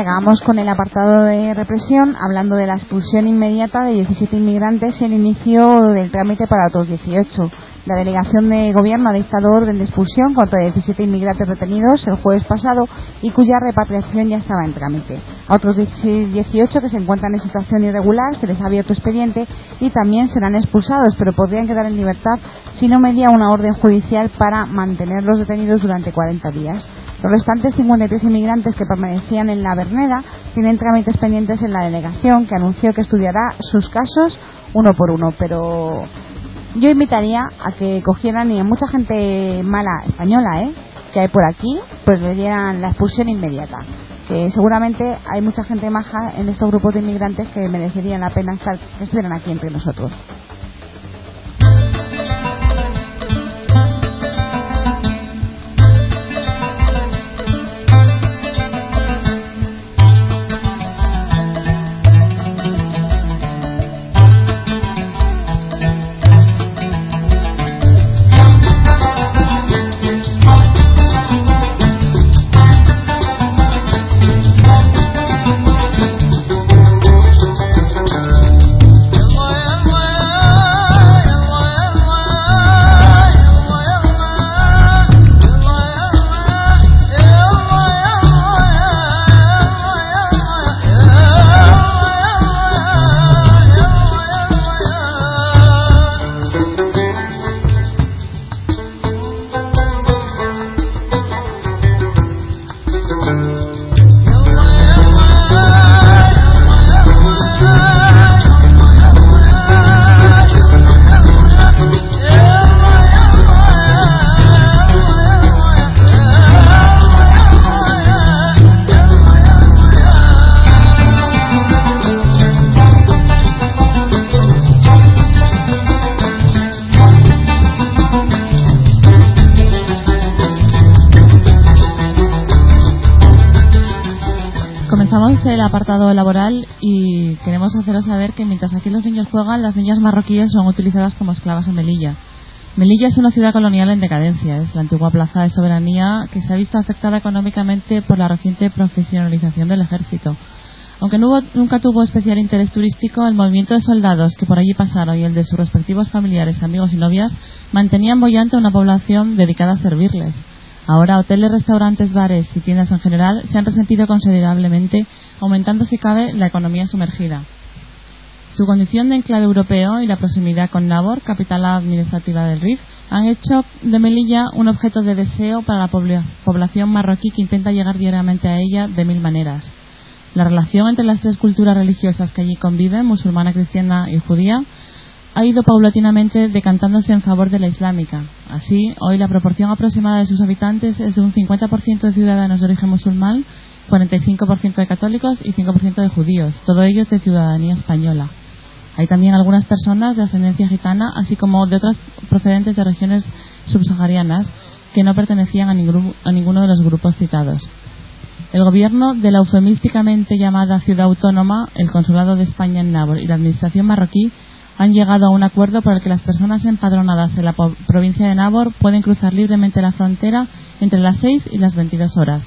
llegamos con el apartado de represión, hablando de la expulsión inmediata de diecisiete inmigrantes y el inicio del trámite para otros dieciocho. La delegación de gobierno ha dictado orden de expulsión contra diecisiete inmigrantes retenidos el jueves pasado y cuya repatriación ya estaba en trámite. A otros dieciocho que se encuentran en situación irregular se les ha abierto expediente y también serán expulsados, pero podrían quedar en libertad si no media una orden judicial para mantenerlos detenidos durante cuarenta días. Los restantes cincuenta y tres inmigrantes que permanecían en la Verneda tienen trámites pendientes en la delegación, que anunció que estudiará sus casos uno por uno, pero yo invitaría a que cogieran, y a mucha gente mala española ¿eh? que hay por aquí, pues le dieran la expulsión inmediata, que seguramente hay mucha gente maja en estos grupos de inmigrantes que merecerían la pena estar, que estuvieran aquí entre nosotros. El apartado laboral y queremos haceros saber que mientras aquí los niños juegan, las niñas marroquíes son utilizadas como esclavas en Melilla. Melilla es una ciudad colonial en decadencia, es la antigua plaza de soberanía que se ha visto afectada económicamente por la reciente profesionalización del ejército. Aunque no hubo, nunca tuvo especial interés turístico, el movimiento de soldados que por allí pasaron y el de sus respectivos familiares, amigos y novias mantenían bollante una población dedicada a servirles. Ahora hoteles, restaurantes, bares y tiendas en general se han resentido considerablemente, aumentando si cabe la economía sumergida. Su condición de enclave europeo y la proximidad con Nabor, capital administrativa del Rif, han hecho de Melilla un objeto de deseo para la pobl- población marroquí que intenta llegar diariamente a ella de mil maneras. La relación entre las tres culturas religiosas que allí conviven, musulmana, cristiana y judía, ha ido paulatinamente decantándose en favor de la islámica. Así, hoy la proporción aproximada de sus habitantes es de un cincuenta por ciento de ciudadanos de origen musulmán, cuarenta y cinco por ciento de católicos y cinco por ciento de judíos, todo ello de ciudadanía española. Hay también algunas personas de ascendencia gitana, así como de otras procedentes de regiones subsaharianas que no pertenecían a, ningún, a ninguno de los grupos citados. El gobierno de la eufemísticamente llamada ciudad autónoma, el Consulado de España en Nabor y la administración marroquí han llegado a un acuerdo por el que las personas empadronadas en la provincia de Nabor pueden cruzar libremente la frontera entre las seis y las veintidós horas.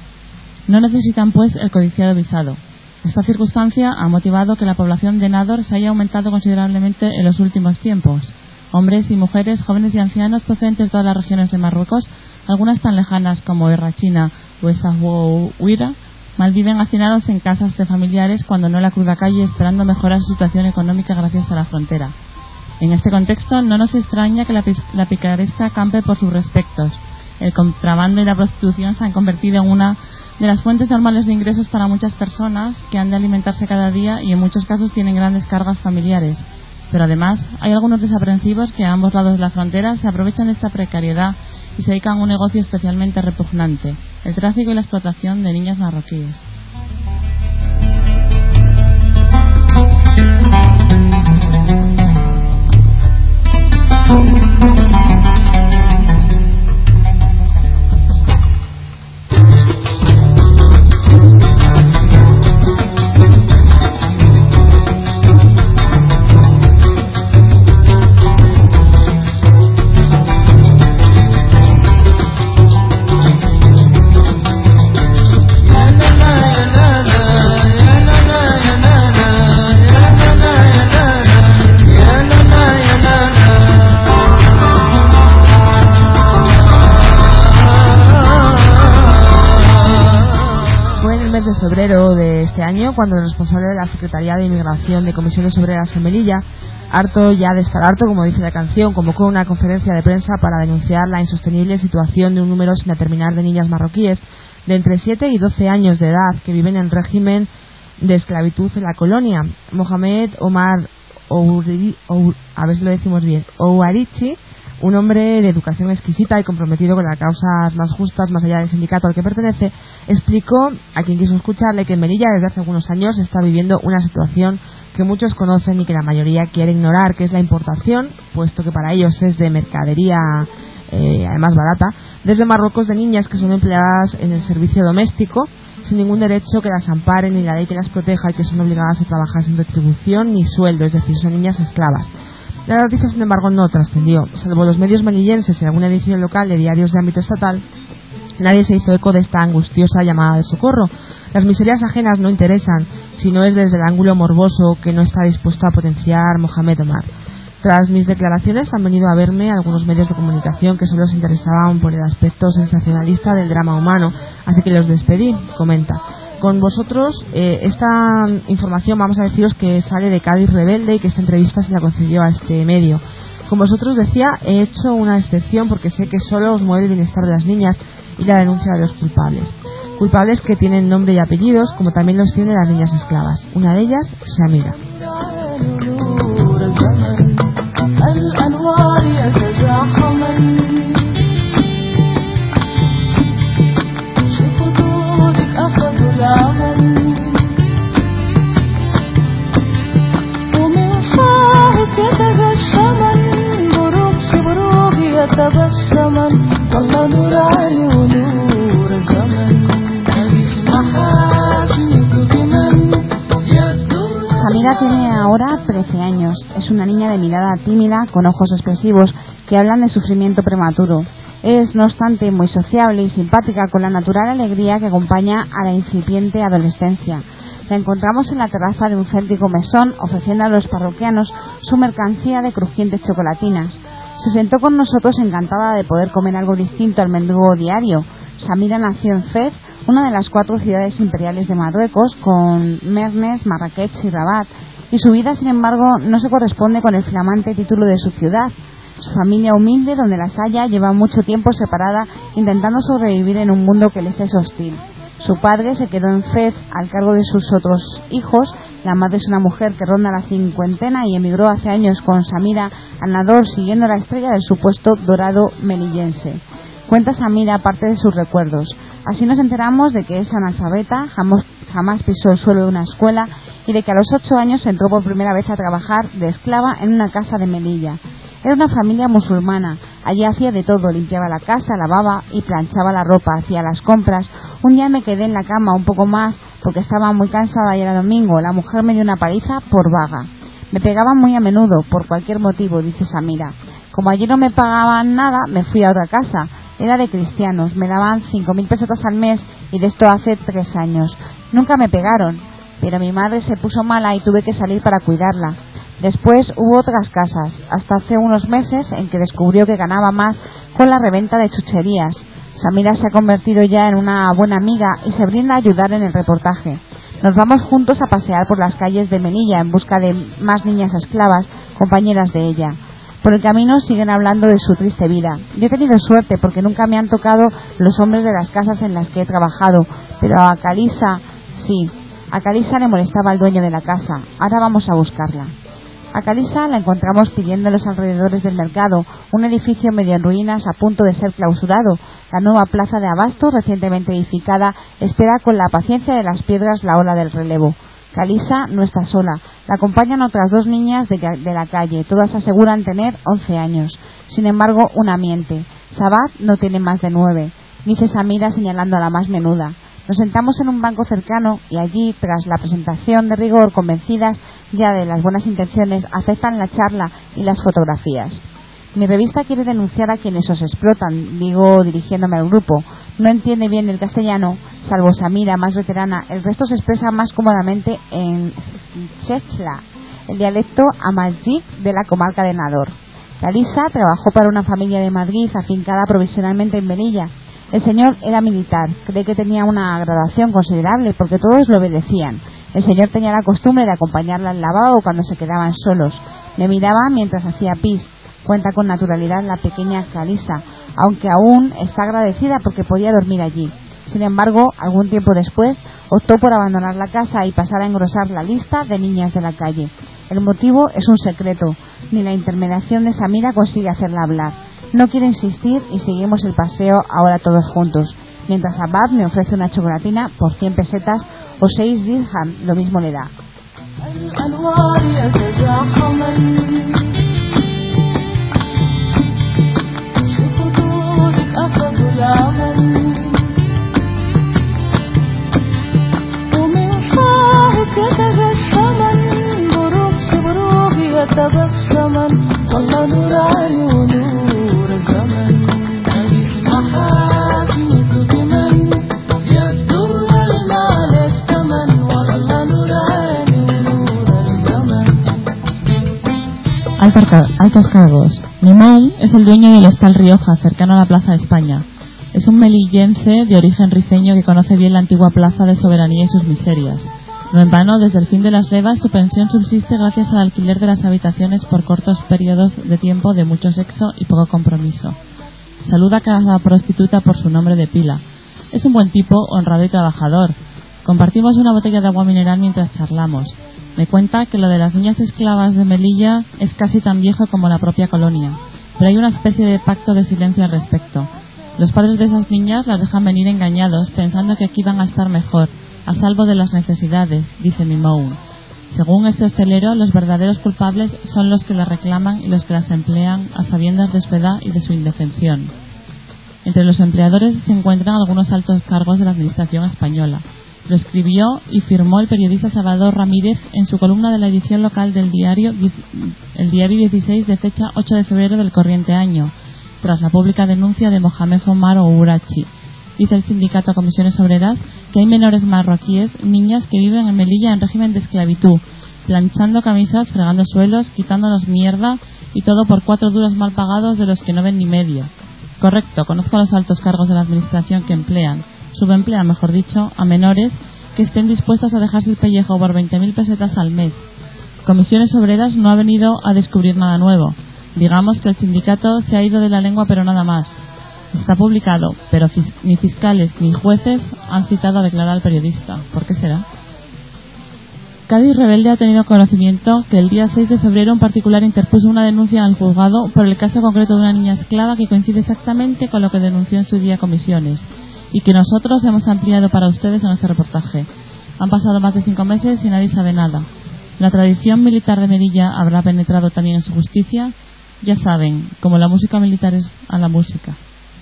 No necesitan, pues, el codiciado visado. Esta circunstancia ha motivado que la población de Nabor se haya aumentado considerablemente en los últimos tiempos. Hombres y mujeres, jóvenes y ancianos procedentes de todas las regiones de Marruecos, algunas tan lejanas como Errachina o Essaouira, malviven hacinados en casas de familiares cuando no en la cruda calle, esperando mejorar su situación económica gracias a la frontera. En este contexto no nos extraña que la, la picaresca campe por sus respectos. El contrabando y la prostitución se han convertido en una de las fuentes normales de ingresos para muchas personas que han de alimentarse cada día y en muchos casos tienen grandes cargas familiares. Pero además hay algunos desaprensivos que a ambos lados de la frontera se aprovechan de esta precariedad y se dedican a un negocio especialmente repugnante: el tráfico y la explotación de niñas marroquíes. la la la la febrero de este año, cuando el responsable de la Secretaría de Inmigración de Comisiones Obreras en Melilla, harto ya de estar harto, como dice la canción, convocó una conferencia de prensa para denunciar la insostenible situación de un número sin determinar de niñas marroquíes de entre siete y doce años de edad que viven en régimen de esclavitud en la colonia. Mohamed Omar Ouri, Ou, a ver si lo decimos bien, Ouarichi, un hombre de educación exquisita y comprometido con las causas más justas, más allá del sindicato al que pertenece, explicó a quien quiso escucharle que en Melilla desde hace algunos años está viviendo una situación que muchos conocen y que la mayoría quiere ignorar, que es la importación, puesto que para ellos es de mercadería eh, además barata, desde Marruecos de niñas que son empleadas en el servicio doméstico, sin ningún derecho que las ampare ni la ley que las proteja, y que son obligadas a trabajar sin retribución ni sueldo, es decir, son niñas esclavas. La noticia, sin embargo, no trascendió. Salvo los medios melillenses y alguna edición local de diarios de ámbito estatal, nadie se hizo eco de esta angustiosa llamada de socorro. Las miserias ajenas no interesan, si no es desde el ángulo morboso que no está dispuesto a potenciar Mohamed Omar. Tras mis declaraciones han venido a verme algunos medios de comunicación que solo se interesaban por el aspecto sensacionalista del drama humano, así que los despedí, comenta. Con vosotros, eh, esta información vamos a deciros que sale de Cádiz Rebelde y que esta entrevista se la concedió a este medio. Con vosotros, decía, he hecho una excepción porque sé que solo os mueve el bienestar de las niñas y la denuncia de los culpables. Culpables que tienen nombre y apellidos, como también los tienen las niñas esclavas. Una de ellas, Samira. Samira tiene ahora trece años. Es una niña de mirada tímida, con ojos expresivos, que hablan de sufrimiento prematuro. Es, no obstante, muy sociable y simpática, con la natural alegría que acompaña a la incipiente adolescencia. La encontramos en la terraza de un céntrico mesón, ofreciendo a los parroquianos su mercancía de crujientes chocolatinas. Se sentó con nosotros encantada de poder comer algo distinto al menú diario. Samira nació en Fez, una de las cuatro ciudades imperiales de Marruecos, con Mernes, Marrakech y Rabat, y su vida, sin embargo, no se corresponde con el flamante título de su ciudad. Su familia humilde, donde las haya, lleva mucho tiempo separada, intentando sobrevivir en un mundo que les es hostil. Su padre se quedó en Fez al cargo de sus otros hijos. La madre es una mujer que ronda la cincuentena y emigró hace años con Samira al Nador, siguiendo la estrella del supuesto dorado melillense. Cuenta Samira parte de sus recuerdos. Así nos enteramos de que es analfabeta, jamás, jamás pisó el suelo de una escuela, y de que a los ocho años entró por primera vez a trabajar de esclava en una casa de Melilla. Era una familia musulmana. Allí hacía de todo, limpiaba la casa, lavaba y planchaba la ropa, hacía las compras. Un día me quedé en la cama un poco más porque estaba muy cansada y era domingo. La mujer me dio una paliza por vaga. Me pegaban muy a menudo, por cualquier motivo, dice Samira. Como allí no me pagaban nada, me fui a otra casa. Era de cristianos, me daban cinco mil pesetas al mes, y de esto hace tres años. Nunca me pegaron, pero mi madre se puso mala y tuve que salir para cuidarla. Después hubo otras casas, hasta hace unos meses en que descubrió que ganaba más con la reventa de chucherías. Samira se ha convertido ya en una buena amiga y se brinda a ayudar en el reportaje. Nos vamos juntos a pasear por las calles de Melilla en busca de más niñas esclavas, compañeras de ella. Por el camino siguen hablando de su triste vida. Yo he tenido suerte porque nunca me han tocado los hombres de las casas en las que he trabajado, pero a Calisa sí. A Calisa le molestaba al dueño de la casa. Ahora vamos a buscarla. A Calisa la encontramos pidiendo en los alrededores del mercado, un edificio medio en ruinas a punto de ser clausurado. La nueva plaza de abasto, recientemente edificada, espera con la paciencia de las piedras la ola del relevo. Calisa no está sola. La acompañan otras dos niñas de, de la calle. Todas aseguran tener once años. Sin embargo, una miente. Sabat no tiene más de nueve, dice Samira señalando a la más menuda. Nos sentamos en un banco cercano y allí, tras la presentación de rigor, convencidas ya de las buenas intenciones, aceptan la charla y las fotografías. Mi revista quiere denunciar a quienes os explotan, digo dirigiéndome al grupo. No entiende bien el castellano, salvo Samira, más veterana. El resto se expresa más cómodamente en Chechla, el dialecto amaljí de la comarca de Nador. Calisa trabajó para una familia de Madrid afincada provisionalmente en Melilla. El señor era militar, cree que tenía una graduación considerable porque todos lo obedecían. El señor tenía la costumbre de acompañarla al lavabo cuando se quedaban solos. Le miraba mientras hacía pis. Cuenta con naturalidad la pequeña Calisa, aunque aún está agradecida porque podía dormir allí. Sin embargo, algún tiempo después, optó por abandonar la casa y pasar a engrosar la lista de niñas de la calle. El motivo es un secreto. Ni la intermediación de Samira consigue hacerla hablar. No quiere insistir y seguimos el paseo ahora todos juntos. Mientras Abad me ofrece una chocolatina por cien pesetas o seis dirham, lo mismo le da. Altos cargos. Mimoun es el dueño del Hostal Rioja, cercano a la Plaza de España. Es un melillense de origen rifeño que conoce bien la antigua Plaza de Soberanía y sus miserias. No en vano, desde el fin de las levas, su pensión subsiste gracias al alquiler de las habitaciones por cortos periodos de tiempo de mucho sexo y poco compromiso. Saluda a cada prostituta por su nombre de pila. Es un buen tipo, honrado y trabajador. Compartimos una botella de agua mineral mientras charlamos. Me cuenta que lo de las niñas esclavas de Melilla es casi tan viejo como la propia colonia, pero hay una especie de pacto de silencio al respecto. Los padres de esas niñas las dejan venir engañados, pensando que aquí van a estar mejor, a salvo de las necesidades, dice Mimoun. Según este hostelero, los verdaderos culpables son los que las reclaman y los que las emplean a sabiendas de su edad y de su indefensión. Entre los empleadores se encuentran algunos altos cargos de la administración española. Lo escribió y firmó el periodista Salvador Ramírez en su columna de la edición local del diario el diario dieciséis de fecha ocho de febrero del corriente año, tras la pública denuncia de Mohamed Omar Ourachi. Dice el sindicato Comisiones Obreras que hay menores marroquíes, niñas que viven en Melilla en régimen de esclavitud, planchando camisas, fregando suelos, quitándonos mierda y todo por cuatro duros mal pagados de los que no ven ni medio. Correcto, conozco a los altos cargos de la administración que emplean, subemplean, mejor dicho, a menores que estén dispuestas a dejarse el pellejo por veinte mil pesetas al mes. Comisiones Obreras no ha venido a descubrir nada nuevo. Digamos que el sindicato se ha ido de la lengua, pero nada más. Está publicado, pero fis- ni fiscales ni jueces han citado a declarar al periodista. ¿Por qué será? Cádiz Rebelde ha tenido conocimiento que el día seis de febrero un particular interpuso una denuncia al juzgado por el caso concreto de una niña esclava que coincide exactamente con lo que denunció en su día Comisiones, y que nosotros hemos ampliado para ustedes en este reportaje. Han pasado más de cinco meses y nadie sabe nada. ¿La tradición militar de Melilla habrá penetrado también en su justicia? Ya saben, como la música militar es a la música.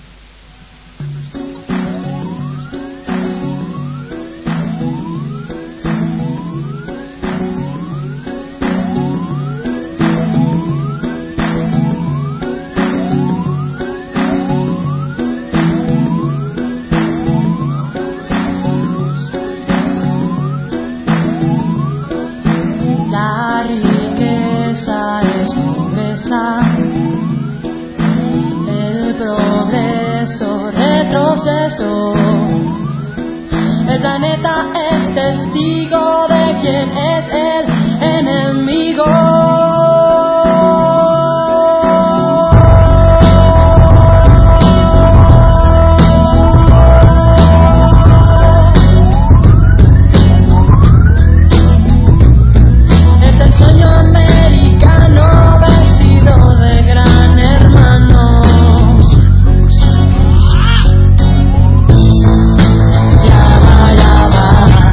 La riqueza es pobreza, el progreso retroceso. El planeta es testigo de quién es el enemigo. Americano vestido de gran hermano. Ya va, ya va.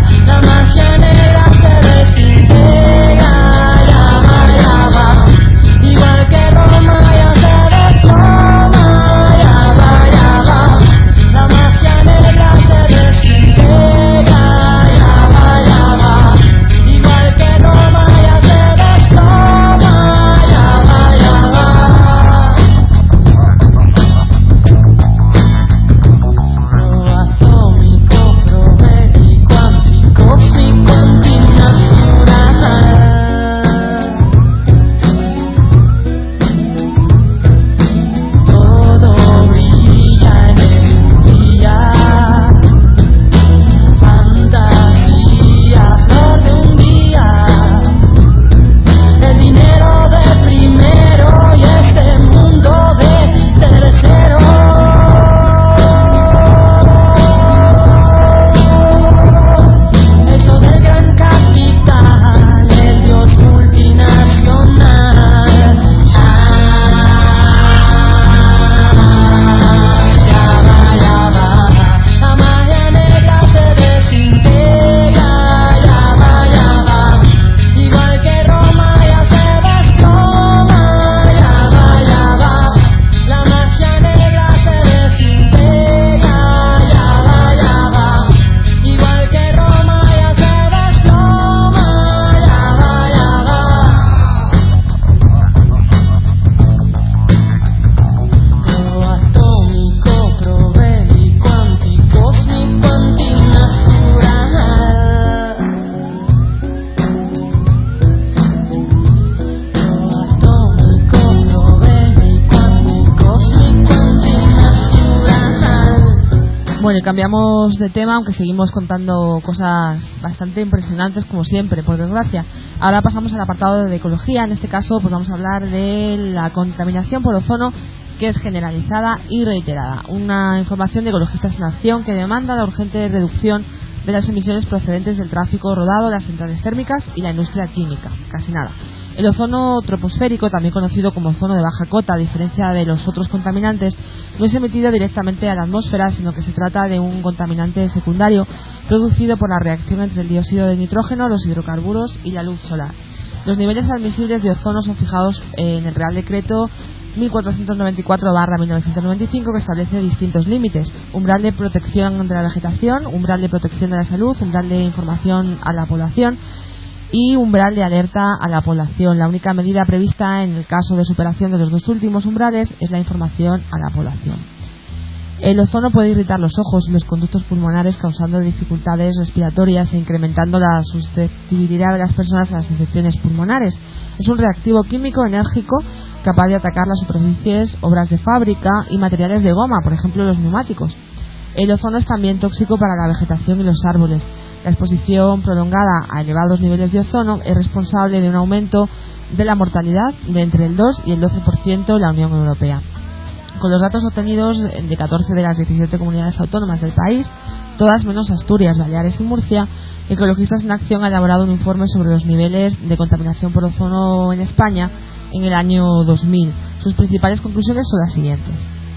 Bueno, y cambiamos de tema, aunque seguimos contando cosas bastante impresionantes, como siempre, por desgracia. Ahora pasamos al apartado de ecología. En este caso, pues vamos a hablar de la contaminación por ozono, que es generalizada y reiterada. Una información de Ecologistas en Acción que demanda la urgente reducción de las emisiones procedentes del tráfico rodado, las centrales térmicas y la industria química. Casi nada. El ozono troposférico, también conocido como ozono de baja cota, a diferencia de los otros contaminantes, no es emitido directamente a la atmósfera, sino que se trata de un contaminante secundario producido por la reacción entre el dióxido de nitrógeno, los hidrocarburos y la luz solar. Los niveles admisibles de ozono son fijados en el Real Decreto mil cuatrocientos noventa y cuatro barra mil novecientos noventa y cinco, que establece distintos límites: umbral de protección de la vegetación, umbral de protección de la salud, umbral de información a la población y umbral de alerta a la población. La única medida prevista en el caso de superación de los dos últimos umbrales es la información a la población. El ozono puede irritar los ojos y los conductos pulmonares, causando dificultades respiratorias e incrementando la susceptibilidad de las personas a las infecciones pulmonares. Es un reactivo químico enérgico capaz de atacar las superficies, obras de fábrica y materiales de goma, por ejemplo los neumáticos. El ozono es también tóxico para la vegetación y los árboles. La exposición prolongada a elevados niveles de ozono es responsable de un aumento de la mortalidad de entre el dos y el doce por ciento en la Unión Europea. Con los datos obtenidos de catorce de las diecisiete comunidades autónomas del país, todas menos Asturias, Baleares y Murcia, Ecologistas en Acción ha elaborado un informe sobre los niveles de contaminación por ozono en España en el año dos mil. Sus principales conclusiones son las siguientes.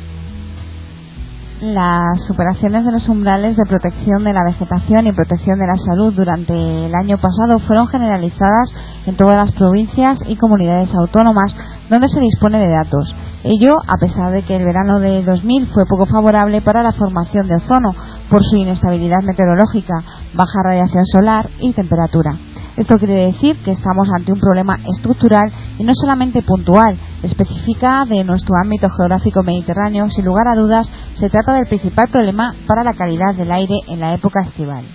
Las superaciones de los umbrales de protección de la vegetación y protección de la salud durante el año pasado fueron generalizadas en todas las provincias y comunidades autónomas donde se dispone de datos. Ello a pesar de que el verano de dos mil fue poco favorable para la formación de ozono por su inestabilidad meteorológica, baja radiación solar y temperatura. Esto quiere decir que estamos ante un problema estructural y no solamente puntual, específica de nuestro ámbito geográfico mediterráneo. Sin lugar a dudas, se trata del principal problema para la calidad del aire en la época estival.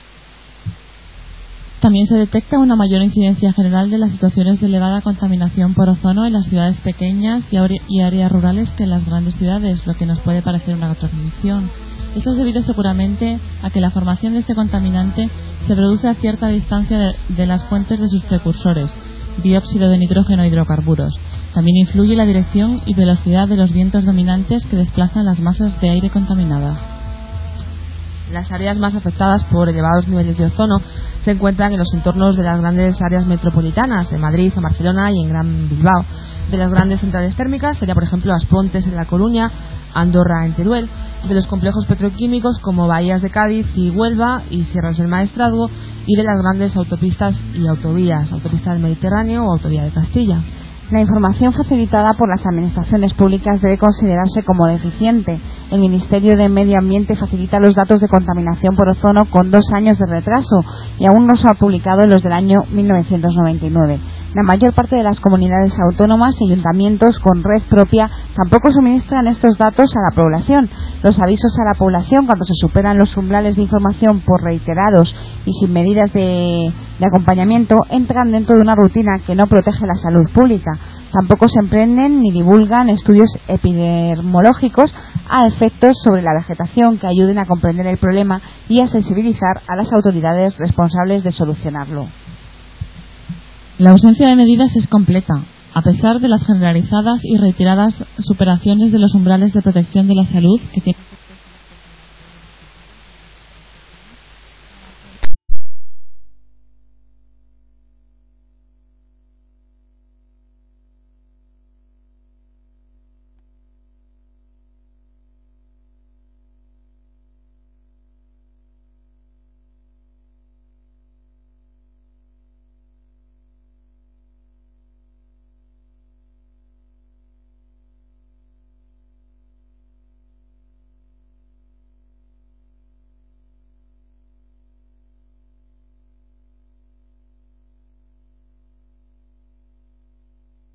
También se detecta una mayor incidencia general de las situaciones de elevada contaminación por ozono en las ciudades pequeñas y áreas rurales que en las grandes ciudades, lo que nos puede parecer una contradicción. Esto es debido seguramente a que la formación de este contaminante se produce a cierta distancia de, de las fuentes de sus precursores, dióxido de nitrógeno e hidrocarburos. También influye la dirección y velocidad de los vientos dominantes que desplazan las masas de aire contaminadas. Las áreas más afectadas por elevados niveles de ozono se encuentran en los entornos de las grandes áreas metropolitanas, en Madrid, en Barcelona y en Gran Bilbao. De las grandes centrales térmicas sería, por ejemplo, As Pontes en La Coruña, Andorra en Teruel. De los complejos petroquímicos como Bahías de Cádiz y Huelva y Sierras del Maestrazgo, y de las grandes autopistas y autovías, Autopista del Mediterráneo o Autovía de Castilla. La información facilitada por las administraciones públicas debe considerarse como deficiente. El Ministerio de Medio Ambiente facilita los datos de contaminación por ozono con dos años de retraso y aún no se ha publicado los del año mil novecientos noventa y nueve. La mayor parte de las comunidades autónomas y ayuntamientos con red propia tampoco suministran estos datos a la población. Los avisos a la población cuando se superan los umbrales de información por reiterados y sin medidas de, de acompañamiento entran dentro de una rutina que no protege la salud pública. Tampoco se emprenden ni divulgan estudios epidemiológicos a efectos sobre la vegetación que ayuden a comprender el problema y a sensibilizar a las autoridades responsables de solucionarlo. La ausencia de medidas es completa, a pesar de las generalizadas y reiteradas superaciones de los umbrales de protección de la salud que tienen